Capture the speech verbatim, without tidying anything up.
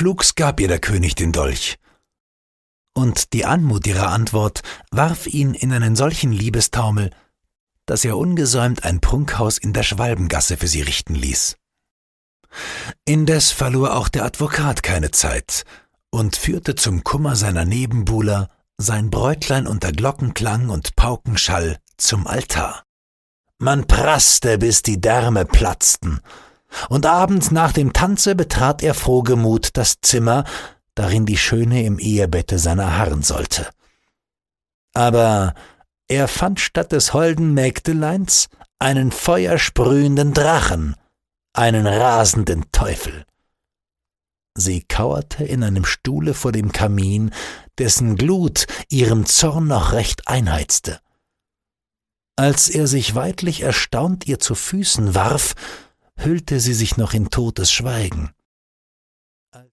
Flugs gab ihr der König den Dolch. Und die Anmut ihrer Antwort warf ihn in einen solchen Liebestaumel, dass er ungesäumt ein Prunkhaus in der Schwalbengasse für sie richten ließ. Indes verlor auch der Advokat keine Zeit und führte zum Kummer seiner Nebenbuhler sein Bräutlein unter Glockenklang und Paukenschall zum Altar. Man praßte, bis die Därme platzten, und abends nach dem Tanze betrat er frohgemut das Zimmer, darin die Schöne im Ehebette seiner harren sollte. Aber er fand statt des holden Mägdeleins einen feuersprühenden Drachen, einen rasenden Teufel. Sie kauerte in einem Stuhle vor dem Kamin, dessen Glut ihrem Zorn noch recht einheizte. Als er sich weidlich erstaunt ihr zu Füßen warf, hüllte sie sich noch in totes Schweigen.